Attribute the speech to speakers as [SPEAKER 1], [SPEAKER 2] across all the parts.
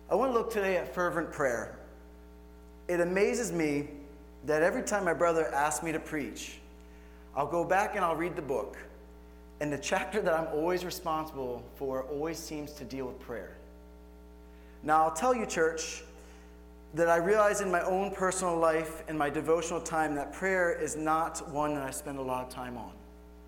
[SPEAKER 1] I want to look today at fervent prayer. It amazes me that every time my brother asks me to preach, I'll go back and I'll read the book, and the chapter that I'm always responsible for always seems to deal with prayer. Now, I'll tell you, church, that I realize in my own personal life and my devotional time that prayer is not one that I spend a lot of time on.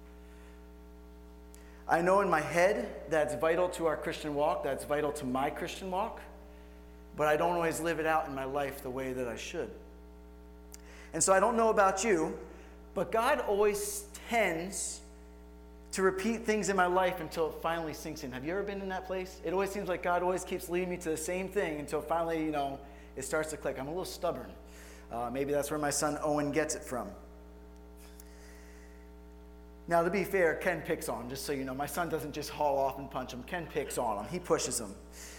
[SPEAKER 1] I know in my head that it's vital to our Christian walk, that's vital to my Christian walk, but I don't always live it out in my life the way that I should. And so I don't know about you, but God always tends to repeat things in my life until it finally sinks in. Have you ever been in that place? It always seems like God always keeps leading me to the same thing until finally, it starts to click. I'm a little stubborn. Maybe that's where my son Owen gets it from. Now, to be fair, Ken picks on him, just so you know. My son doesn't just haul off and punch him. Ken picks on him. He pushes him.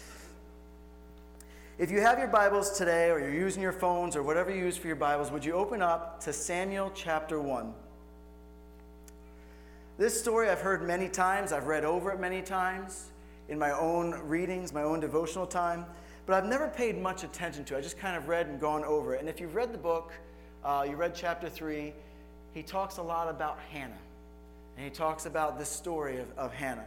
[SPEAKER 1] If you have your Bibles today, or you're using your phones, or whatever you use for your Bibles, would you open up to Samuel chapter 1? This story I've heard many times. I've read over it many times in my own readings, my own devotional time, but I've never paid much attention to it. I just kind of read and gone over it. And if you've read the book, you read chapter 3, he talks a lot about Hannah. And he talks about this story of Hannah.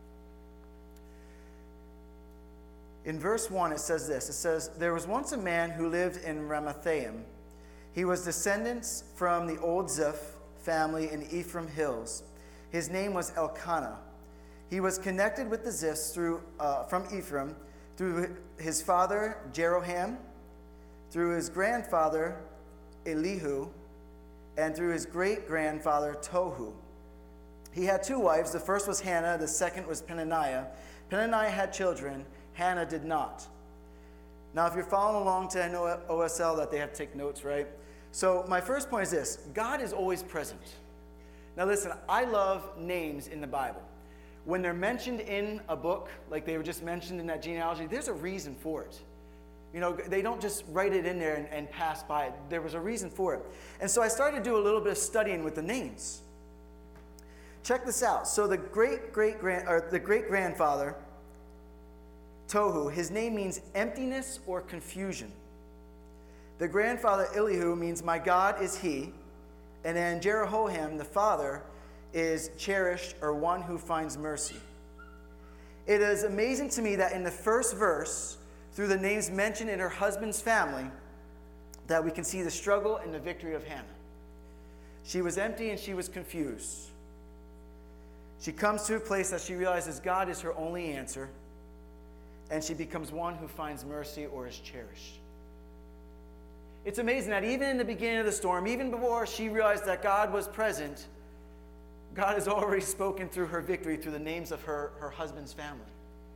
[SPEAKER 1] In verse 1, it says this. It says, "There was once a man who lived in Ramathaim. He was descendants from the old Ziph family in Ephraim hills. His name was Elkanah. He was connected with the Ziphs from Ephraim through his father Jeroham, through his grandfather Elihu, and through his great-grandfather Tohu. He had two wives. The first was Hannah. The second was Peninnah. Peninnah had children. Hannah did not." Now, if you're following along to, I know OSL that they have to take notes, right? So my first point is this. God is always present. Now listen, I love names in the Bible. When they're mentioned in a book, like they were just mentioned in that genealogy, there's a reason for it. They don't just write it in there and pass by it. There was a reason for it. And so I started to do a little bit of studying with the names. Check this out. So the great-grandfather, Tohu, his name means emptiness or confusion. The grandfather, Elihu, means my God is he. And then Jeroham, the father, is cherished or one who finds mercy. It is amazing to me that in the first verse, through the names mentioned in her husband's family, that we can see the struggle and the victory of Hannah. She was empty and she was confused. She comes to a place that she realizes God is her only answer, and she becomes one who finds mercy or is cherished. It's amazing that even in the beginning of the storm, even before she realized that God was present, God has already spoken through her victory through the names of her husband's family.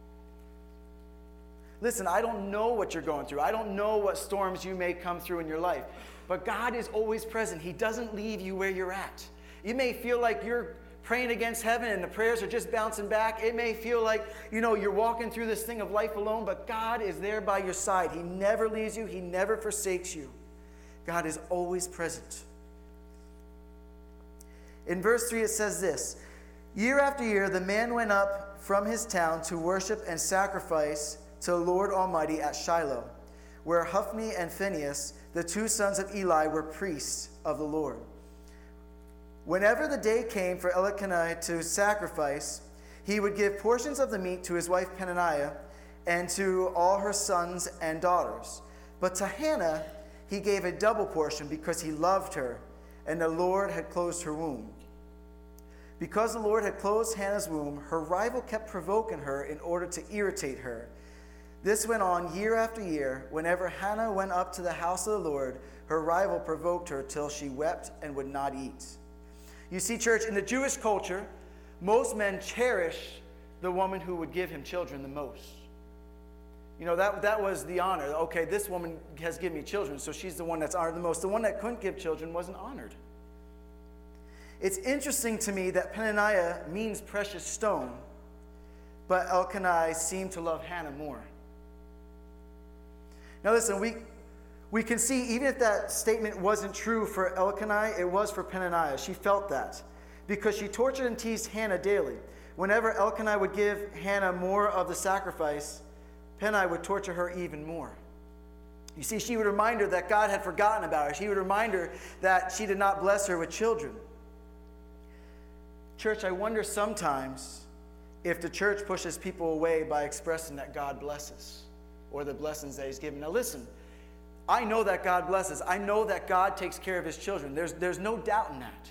[SPEAKER 1] Listen, I don't know what you're going through. I don't know what storms you may come through in your life, but God is always present. He doesn't leave you where you're at. You may feel like you're praying against heaven and the prayers are just bouncing back. It may feel like, you're walking through this thing of life alone, but God is there by your side. He never leaves you. He never forsakes you. God is always present. In verse 3, it says this, "Year after year, the man went up from his town to worship and sacrifice to the Lord Almighty at Shiloh, where Hophni and Phinehas, the two sons of Eli, were priests of the Lord. Whenever the day came for Elkanah to sacrifice, he would give portions of the meat to his wife Peninnah and to all her sons and daughters. But to Hannah he gave a double portion because he loved her, and the Lord had closed her womb. Because the Lord had closed Hannah's womb, her rival kept provoking her in order to irritate her. This went on year after year. Whenever Hannah went up to the house of the Lord, her rival provoked her till she wept and would not eat." You see, church, in the Jewish culture, most men cherish the woman who would give him children the most. That was the honor. Okay, this woman has given me children, so she's the one that's honored the most. The one that couldn't give children wasn't honored. It's interesting to me that Peninnah means precious stone, but Elkanah seemed to love Hannah more. Now listen, we can see, even if that statement wasn't true for Elkanah, it was for Peninnah. She felt that because she tortured and teased Hannah daily. Whenever Elkanah would give Hannah more of the sacrifice, Peninnah would torture her even more. You see, she would remind her that God had forgotten about her. She would remind her that she did not bless her with children. Church, I wonder sometimes if the church pushes people away by expressing that God blesses or the blessings that he's given. Now listen, I know that God blesses. I know that God takes care of his children. There's no doubt in that.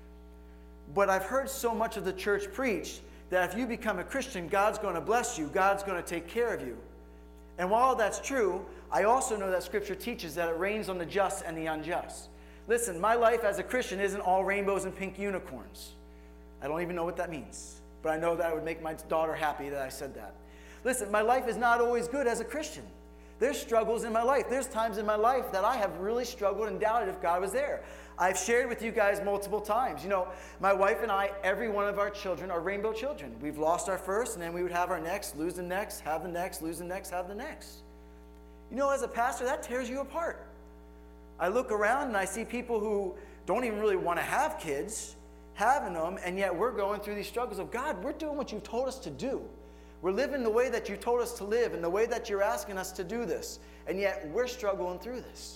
[SPEAKER 1] But I've heard so much of the church preach that if you become a Christian, God's going to bless you. God's going to take care of you. And while that's true, I also know that Scripture teaches that it rains on the just and the unjust. Listen, my life as a Christian isn't all rainbows and pink unicorns. I don't even know what that means. But I know that it would make my daughter happy that I said that. Listen, my life is not always good as a Christian. There's struggles in my life. There's times in my life that I have really struggled and doubted if God was there. I've shared with you guys multiple times. You know, my wife and I, every one of our children are rainbow children. We've lost our first, and then we would have our next, lose the next, have the next, lose the next, have the next. You know, as a pastor, that tears you apart. I look around and I see people who don't even really want to have kids, having them, and yet we're going through these struggles of, God, we're doing what you've told us to do. We're living the way that you told us to live and the way that you're asking us to do this, and yet we're struggling through this.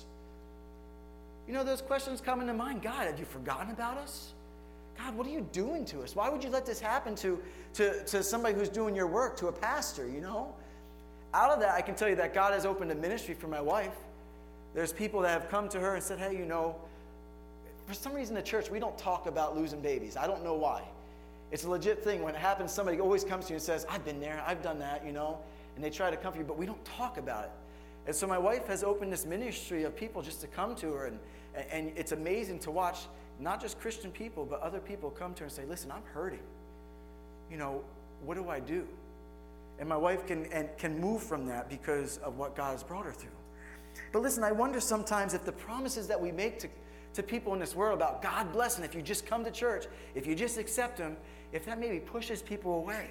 [SPEAKER 1] You know, those questions come into mind. God, have you forgotten about us? God, what are you doing to us? Why would you let this happen to somebody who's doing your work, to a pastor, you know? Out of that, I can tell you that God has opened a ministry for my wife. There's people that have come to her and said, hey, you know, for some reason in the church, we don't talk about losing babies. I don't know why. It's a legit thing. When it happens, somebody always comes to you and says, I've been there, I've done that, you know, and they try to comfort you, but we don't talk about it. And so my wife has opened this ministry of people just to come to her, and it's amazing to watch not just Christian people, but other people come to her and say, listen, I'm hurting. You know, what do I do? And my wife can move from that because of what God has brought her through. But listen, I wonder sometimes if the promises that we make to people in this world about God blessing, if you just come to church, if you just accept him, if that maybe pushes people away.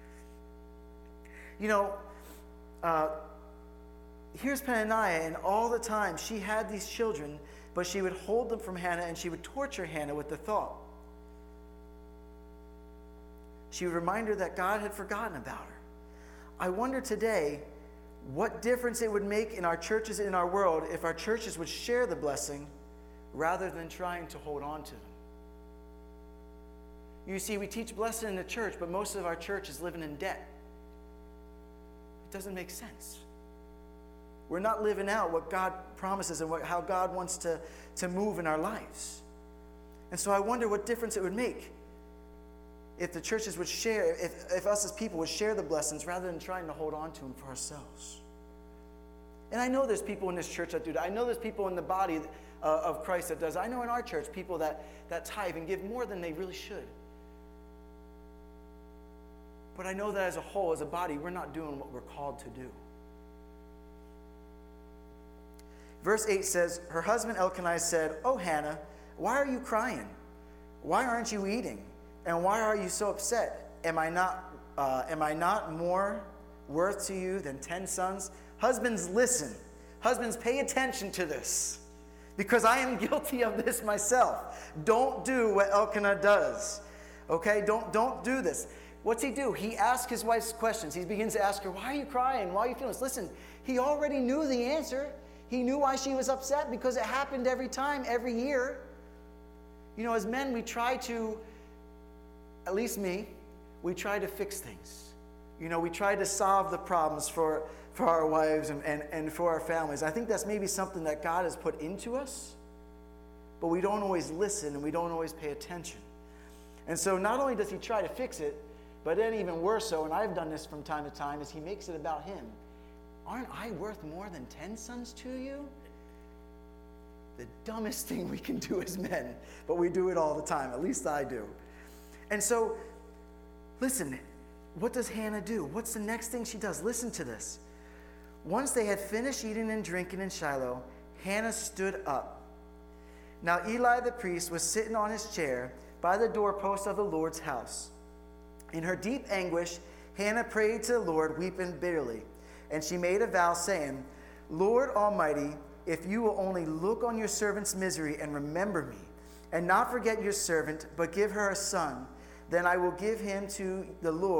[SPEAKER 1] You know, here's Peninnah, and all the time she had these children, but she would hold them from Hannah, and she would torture Hannah with the thought. She would remind her that God had forgotten about her. I wonder today what difference it would make in our churches and in our world if our churches would share the blessing rather than trying to hold on to them. You see, we teach blessing in the church, but most of our church is living in debt. It doesn't make sense. We're not living out what God promises and how God wants to move in our lives. And so I wonder what difference it would make if the churches would share, if us as people would share the blessings rather than trying to hold on to them for ourselves. And I know there's people in this church that do that. I know there's people in the body of Christ that does. I know in our church people that tithe and give more than they really should. But I know that as a whole, as a body, we're not doing what we're called to do. Verse 8 says, her husband Elkanah said, "Oh, Hannah, why are you crying? Why aren't you eating? And why are you so upset? Am I not more worth to you than 10 sons? Husbands, listen. Husbands, pay attention to this, because I am guilty of this myself. Don't do what Elkanah does. Okay? Don't do this. What's he do? He asks his wife questions. He begins to ask her, why are you crying? Why are you feeling this? Listen, he already knew the answer. He knew why she was upset, because it happened every time, every year. You know, as men, we try to, at least me, we try to fix things. You know, we try to solve the problems for our wives and for our families. I think that's maybe something that God has put into us, but we don't always listen and we don't always pay attention. And so not only does he try to fix it, but then even worse so, and I've done this from time to time, is he makes it about him. Aren't I worth more than 10 sons to you? The dumbest thing we can do as men, but we do it all the time. At least I do. And so, listen, what does Hannah do? What's the next thing she does? Listen to this. Once they had finished eating and drinking in Shiloh, Hannah stood up. Now Eli the priest was sitting on his chair by the doorpost of the Lord's house. In her deep anguish, Hannah prayed to the Lord, weeping bitterly. And she made a vow, saying, Lord Almighty, if you will only look on your servant's misery and remember me, and not forget your servant, but give her a son, then I will give him to the Lord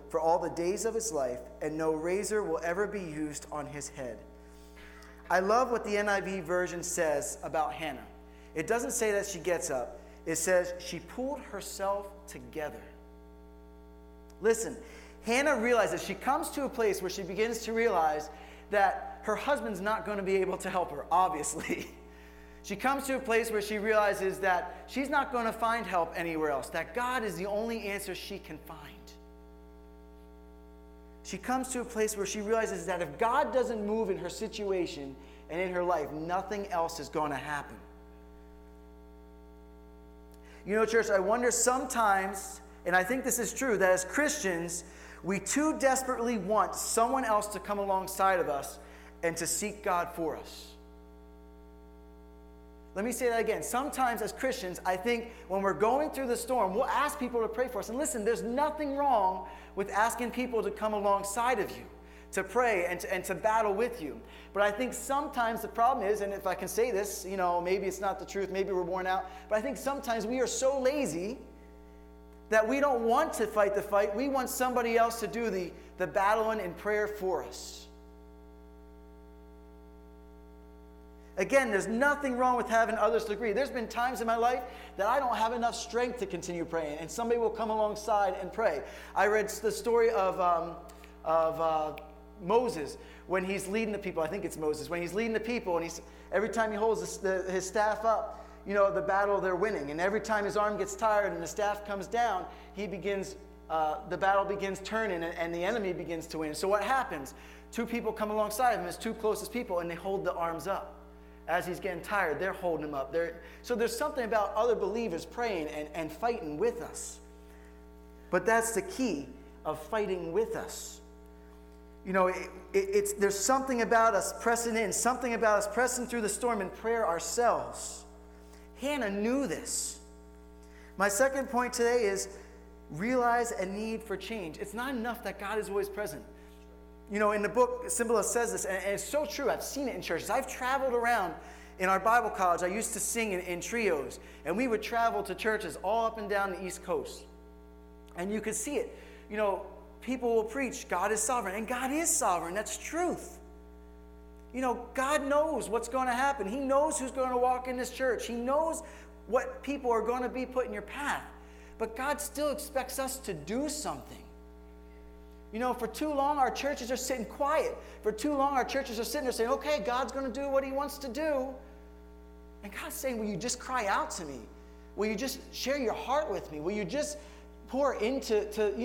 [SPEAKER 1] for all the days of his life, and no razor will ever be used on his head. I love what the NIV version says about Hannah. It doesn't say that she gets up. It says she pulled herself together. Listen, Hannah realizes, she comes to a place where she begins to realize that her husband's not going to be able to help her, obviously. She comes to a place where she realizes that she's not going to find help anywhere else, that God is the only answer she can find. She comes to a place where she realizes that if God doesn't move in her situation and in her life, nothing else is going to happen. You know, church, I wonder sometimes, and I think this is true, that as Christians, we too desperately want someone else to come alongside of us and to seek God for us. Let me say that again. Sometimes as Christians, I think when we're going through the storm, we'll ask people to pray for us. And listen, there's nothing wrong with asking people to come alongside of you, to pray and to battle with you. But I think sometimes the problem is, and if I can say this, you know, maybe it's not the truth, maybe we're worn out, but I think sometimes we are so lazy that we don't want to fight the fight. We want somebody else to do the battling and prayer for us. Again, there's nothing wrong with having others to agree. There's been times in my life that I don't have enough strength to continue praying, and somebody will come alongside and pray. I read the story of Moses when he's leading the people. I think it's Moses. When he's leading the people, and every time he holds his staff up, you know, the battle they're winning. And every time his arm gets tired and the staff comes down, the battle begins turning and the enemy begins to win. So what happens? Two people come alongside of him, his two closest people, and they hold the arms up. As he's getting tired, they're holding him up. So there's something about other believers praying and fighting with us. But that's the key of fighting with us. You know, there's something about us pressing in, something about us pressing through the storm in prayer ourselves. Hannah knew this. My second point today is realize a need for change. It's not enough that God is always present. You know, in the book, Symbol says this, and it's so true. I've seen it in churches. I've traveled around in our Bible college. I used to sing in trios, and we would travel to churches all up and down the East Coast. And you could see it. You know, people will preach, God is sovereign, and God is sovereign. That's truth. You know, God knows what's going to happen. He knows who's going to walk in this church. He knows what people are going to be put in your path. But God still expects us to do something. You know, for too long, our churches are sitting quiet. For too long, our churches are sitting there saying, okay, God's going to do what he wants to do. And God's saying, will you just cry out to me? Will you just share your heart with me? Will you just pour into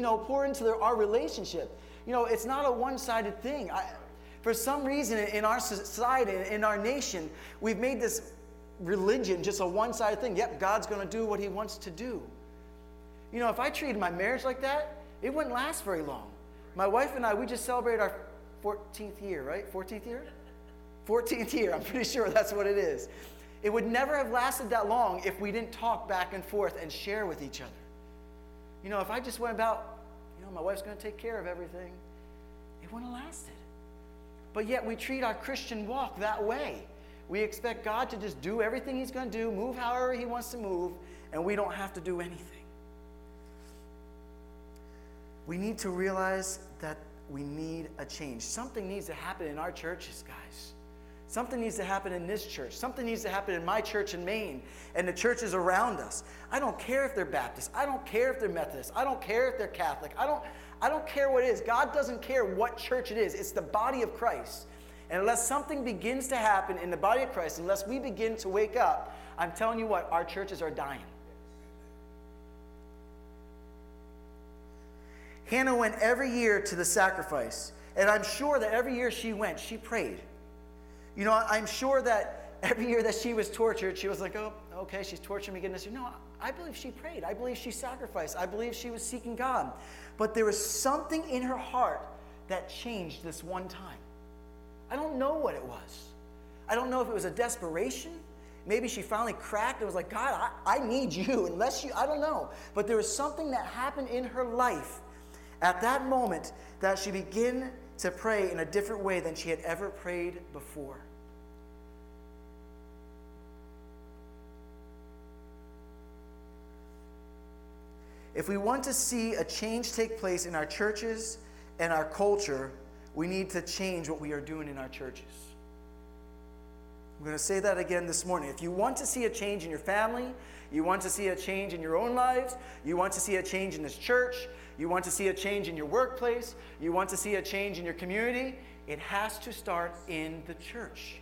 [SPEAKER 1] our relationship? You know, it's not a one-sided thing. For some reason, in our society, in our nation, we've made this religion just a one-sided thing. Yep, God's going to do what he wants to do. You know, if I treated my marriage like that, it wouldn't last very long. My wife and I, we just celebrated our 14th year, right? 14th year? 14th year, I'm pretty sure that's what it is. It would never have lasted that long if we didn't talk back and forth and share with each other. You know, if I just went about, you know, my wife's going to take care of everything, it wouldn't have lasted. But yet we treat our Christian walk that way. We expect God to just do everything he's going to do, move however he wants to move, and we don't have to do anything. We need to realize that we need a change. Something needs to happen in our churches, guys. Something needs to happen in this church. Something needs to happen in my church in Maine and the churches around us. I don't care if they're Baptist. I don't care if they're Methodist. I don't care if they're Catholic. I don't care what it is. God doesn't care what church it is. It's the body of Christ. And unless something begins to happen in the body of Christ, unless we begin to wake up, I'm telling you what, our churches are dying. Hannah went every year to the sacrifice. And I'm sure that every year she went, she prayed. You know, I'm sure that every year that she was tortured, she was like, oh, okay, she's torturing me again this year. No, I believe she prayed. I believe she sacrificed. I believe she was seeking God. But there was something in her heart that changed this one time. I don't know what it was. I don't know if it was a desperation. Maybe she finally cracked and was like, God, I need you. I don't know. But there was something that happened in her life at that moment that she began to pray in a different way than she had ever prayed before. If we want to see a change take place in our churches and our culture, we need to change what we are doing in our churches. I'm going to say that again this morning. If you want to see a change in your family, you want to see a change in your own lives, you want to see a change in this church, you want to see a change in your workplace, you want to see a change in your community, it has to start in the church.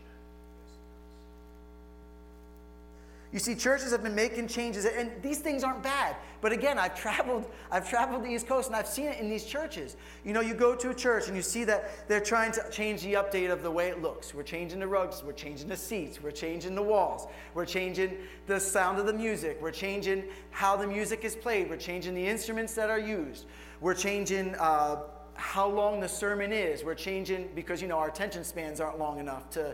[SPEAKER 1] You see, churches have been making changes, and these things aren't bad. But again, I've traveled the East Coast, and I've seen it in these churches. You know, you go to a church, and you see that they're trying to change the update of the way it looks. We're changing the rugs. We're changing the seats. We're changing the walls. We're changing the sound of the music. We're changing how the music is played. We're changing the instruments that are used. We're changing how long the sermon is. We're changing, because, you know, our attention spans aren't long enough to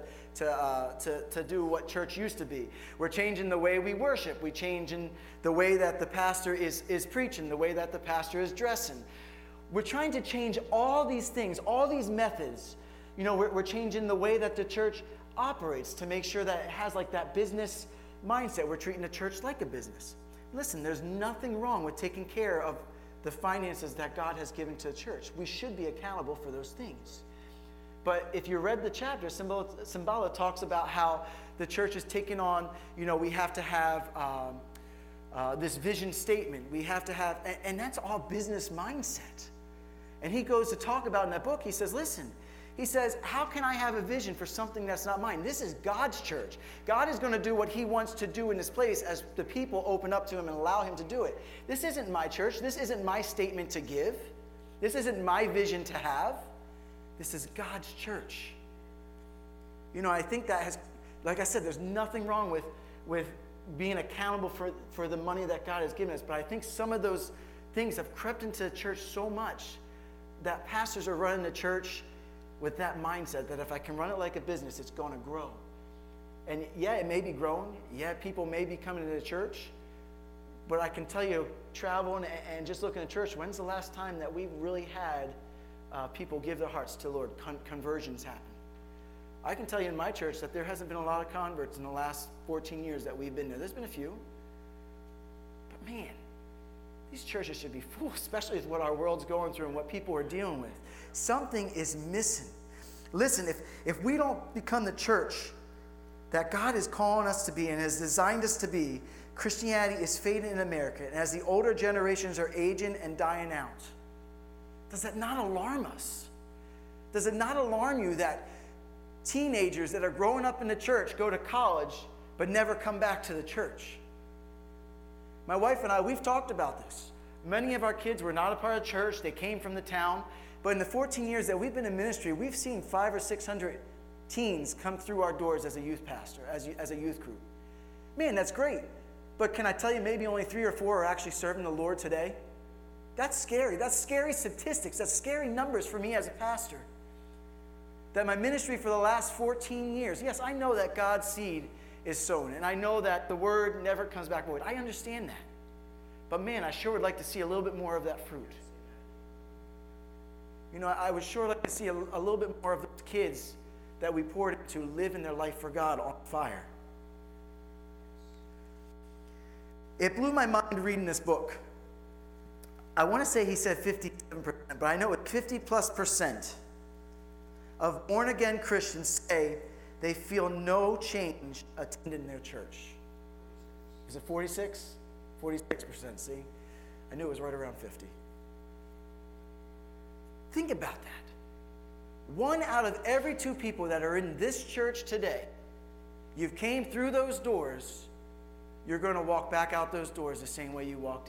[SPEAKER 1] do what church used to be. We're changing the way we worship. We're changing the way that the pastor is preaching, the way that the pastor is dressing. We're trying to change all these things, all these methods. You know, we're changing the way that the church operates to make sure that it has like that business mindset. We're treating the church like a business. Listen, there's nothing wrong with taking care of the finances that God has given to the church. We should be accountable for those things. But if you read the chapter, Cymbala talks about how the church is taking on, you know, we have to have this vision statement. We have to have, and that's all business mindset. And he goes to talk about in that book, he says, listen, he says, how can I have a vision for something that's not mine? This is God's church. God is going to do what he wants to do in this place as the people open up to him and allow him to do it. This isn't my church. This isn't my statement to give. This isn't my vision to have. This is God's church. You know, I think that has, like I said, there's nothing wrong with being accountable for the money that God has given us. But I think some of those things have crept into the church so much that pastors are running the church with that mindset that if I can run it like a business, it's going to grow. And yeah, it may be growing. Yeah, people may be coming to the church. But I can tell you, traveling and just looking at church, when's the last time that we've really had people give their hearts to the Lord, conversions happen? I can tell you in my church that there hasn't been a lot of converts in the last 14 years that we've been there. There's been a few. But man, these churches should be full, especially with what our world's going through and what people are dealing with. Something is missing. Listen, if we don't become the church that God is calling us to be and has designed us to be, Christianity is fading in America. And as the older generations are aging and dying out, does that not alarm us? Does it not alarm you that teenagers that are growing up in the church go to college but never come back to the church? My wife and I, we've talked about this. Many of our kids were not a part of church. They came from the town. But in the 14 years that we've been in ministry, we've seen 500 or 600 teens come through our doors as a youth pastor, as a youth group. Man, that's great. But can I tell you, maybe only 3 or 4 are actually serving the Lord today? That's scary. That's scary statistics. That's scary numbers for me as a pastor. That my ministry for the last 14 years, yes, I know that God's seed is sown, and I know that the word never comes back void. I understand that. But man, I sure would like to see a little bit more of that fruit. You know, I would sure like to see a little bit more of those kids that we poured into living their life for God on fire. It blew my mind reading this book. I want to say he said 57%, but I know it's 50+% of born-again Christians say they feel no change attending their church. Is it 46? 46%, see? I knew it was right around 50. Think about that. 1 out of every 2 people that are in this church today, you've came through those doors, you're going to walk back out those doors the same way you walked in.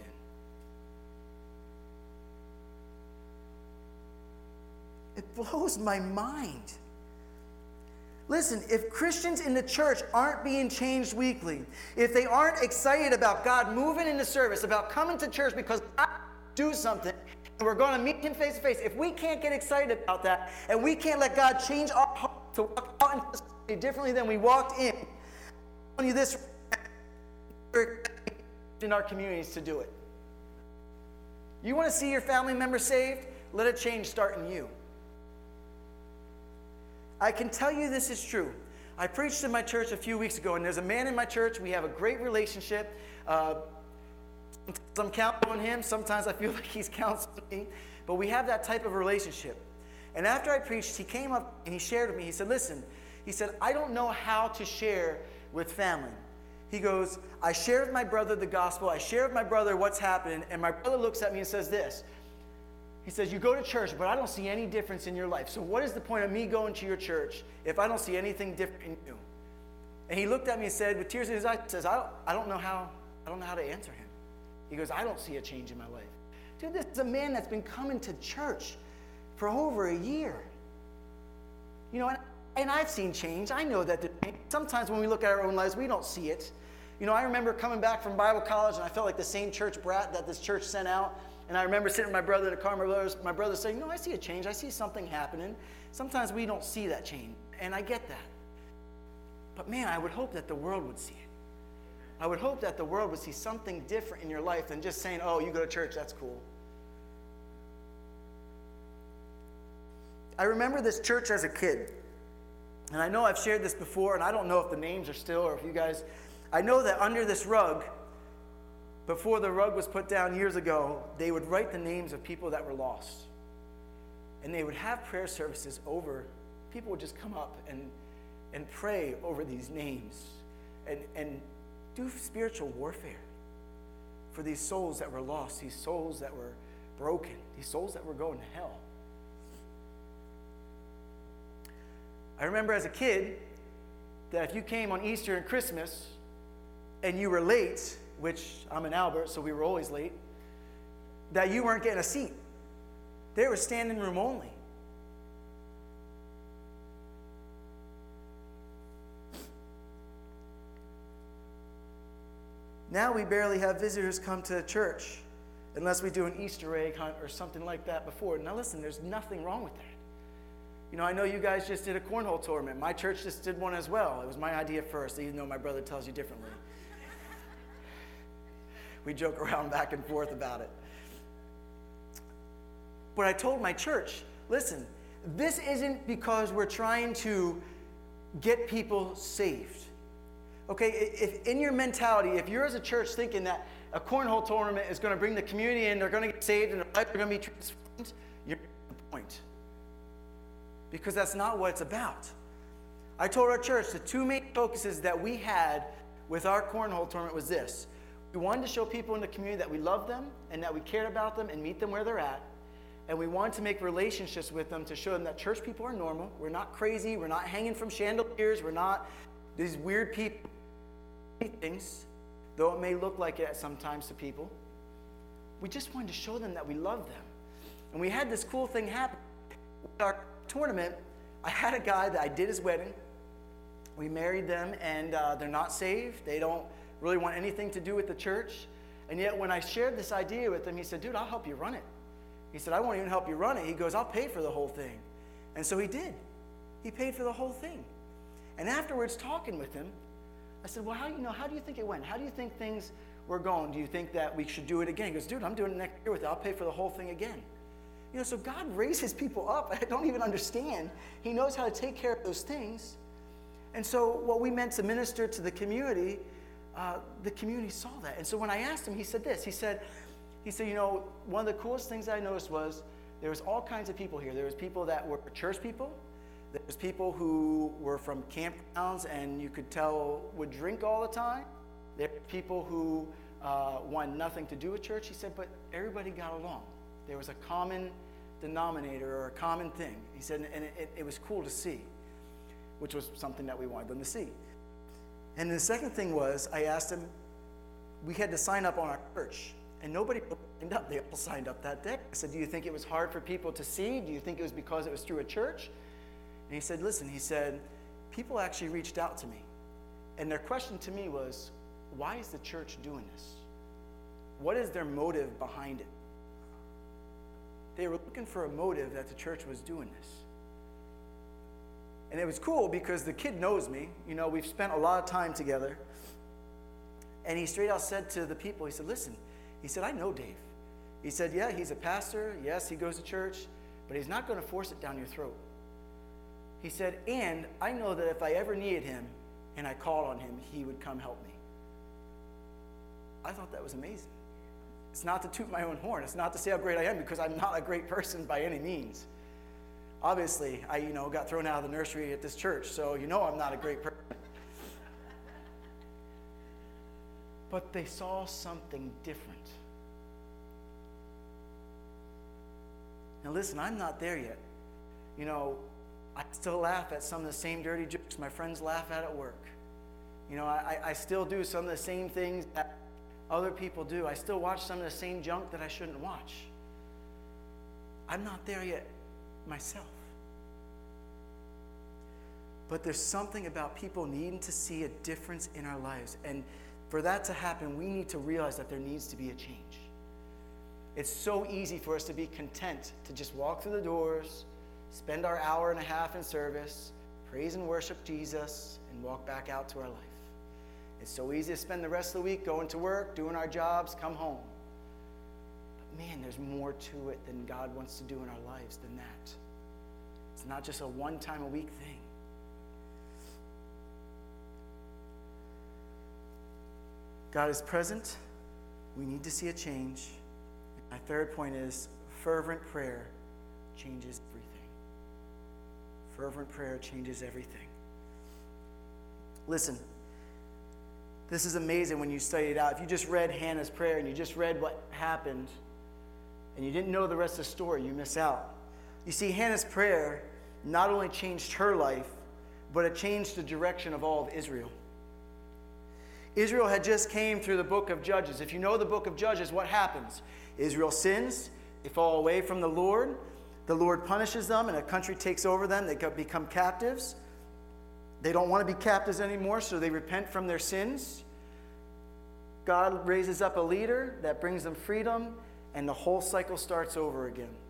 [SPEAKER 1] It blows my mind. Listen, if Christians in the church aren't being changed weekly, if they aren't excited about God moving into service, about coming to church because God do something, and we're going to meet him face to face, if we can't get excited about that, and we can't let God change our heart to walk out into society differently than we walked in, I'm telling you this, in our communities to do it. You want to see your family member saved? Let a change start in you. I can tell you this is true. I preached in my church a few weeks ago, and there's a man in my church. We have a great relationship. I'm counting on him. Sometimes I feel like he's counseling me. But we have that type of relationship. And after I preached, he came up and he shared with me. He said, listen, he said, I don't know how to share with family. He goes, I share with my brother the gospel. I share with my brother what's happening. And my brother looks at me and says this. He says, you go to church, but I don't see any difference in your life. So what is the point of me going to your church if I don't see anything different in you? And he looked at me and said, with tears in his eyes, says, I don't know how to answer him. He goes, I don't see a change in my life. Dude, this is a man that's been coming to church for over a year. You know, and I've seen change. I know that sometimes when we look at our own lives, we don't see it. You know, I remember coming back from Bible college, and I felt like the same church brat that this church sent out. And I remember sitting with my brother in the car, my brother saying, no, I see a change. I see something happening. Sometimes we don't see that change, and I get that. But man, I would hope that the world would see it. I would hope that the world would see something different in your life than just saying, oh, you go to church, that's cool. I remember this church as a kid. And I know I've shared this before, and I don't know if the names are still, or if you guys, I know that under this rug, before the rug was put down years ago, they would write the names of people that were lost. And they would have prayer services over, people would just come up and pray over these names and do spiritual warfare for these souls that were lost, these souls that were broken, these souls that were going to hell. I remember as a kid that if you came on Easter and Christmas and you were late, which I'm in Albert, so we were always late, that you weren't getting a seat. They were standing room only. Now we barely have visitors come to church unless we do an Easter egg hunt or something like that before. Now listen, there's nothing wrong with that. You know, I know you guys just did a cornhole tournament. My church just did one as well. It was my idea first, even though my brother tells you differently. We joke around back and forth about it. But I told my church, listen, this isn't because we're trying to get people saved. Okay, if in your mentality, if you're as a church thinking that a cornhole tournament is going to bring the community in, they're going to get saved, and their lives are going to be transformed, you're missing the point. Because that's not what it's about. I told our church the two main focuses that we had with our cornhole tournament was this. We wanted to show people in the community that we loved them and that we cared about them and meet them where they're at. And we wanted to make relationships with them to show them that church people are normal. We're not crazy. We're not hanging from chandeliers. We're not these weird people. Things, though it may look like it sometimes to people. We just wanted to show them that we love them. And we had this cool thing happen. With our tournament, I had a guy that I did his wedding. We married them, and they're not saved. They don't really want anything to do with the church. And yet when I shared this idea with him, he said, dude, I'll help you run it. He said, I won't even help you run it. He goes, I'll pay for the whole thing. And so he did. He paid for the whole thing. And afterwards, talking with him, I said, well, how do you think it went? How do you think things were going? Do you think that we should do it again? He goes, dude, I'm doing it next year with it. I'll pay for the whole thing again. You know, so God raises people up. I don't even understand. He knows how to take care of those things. And so what we meant to minister to the community saw that. And so when I asked him, he said this. He said, you know, one of the coolest things I noticed was there was all kinds of people here. There was people that were church people. There was people who were from campgrounds and you could tell would drink all the time. There were people who wanted nothing to do with church. He said, but everybody got along. There was a common denominator or a common thing. He said, and it was cool to see, which was something that we wanted them to see. And the second thing was, I asked him, we had to sign up on our church, and nobody signed up. They all signed up that day. I said, do you think it was hard for people to see? Do you think it was because it was through a church? And he said, listen, he said, people actually reached out to me. And their question to me was, why is the church doing this? What is their motive behind it? They were looking for a motive that the church was doing this. And it was cool because the kid knows me. You know, we've spent a lot of time together. And he straight out said to the people, he said, listen, he said, I know Dave. He said, yeah, he's a pastor. Yes, he goes to church. But he's not going to force it down your throat. He said, and I know that if I ever needed him and I called on him, he would come help me. I thought that was amazing. It's not to toot my own horn. It's not to say how great I am, because I'm not a great person by any means. Obviously, I got thrown out of the nursery at this church, so I'm not a great person. But they saw something different. Now listen, I'm not there yet. I still laugh at some of the same dirty jokes my friends laugh at work. I still do some of the same things that other people do. I still watch some of the same junk that I shouldn't watch. I'm not there yet myself. But there's something about people needing to see a difference in our lives. And for that to happen, we need to realize that there needs to be a change. It's so easy for us to be content to just walk through the doors, spend our hour and a half in service, praise and worship Jesus, and walk back out to our life. It's so easy to spend the rest of the week going to work, doing our jobs, come home. But man, there's more to it than God wants to do in our lives than that. It's not just a one-time-a-week thing. God is present. We need to see a change. My third point is fervent prayer changes everything. Fervent prayer changes everything. Listen, this is amazing when you study it out. If you just read Hannah's prayer and you just read what happened and you didn't know the rest of the story, you miss out. You see, Hannah's prayer not only changed her life, but it changed the direction of all of Israel. Israel had just came through the book of Judges. If you know the book of Judges, what happens? Israel sins, they fall away from the Lord punishes them, and a country takes over them, they become captives. They don't want to be captives anymore, so they repent from their sins. God raises up a leader that brings them freedom, and the whole cycle starts over again.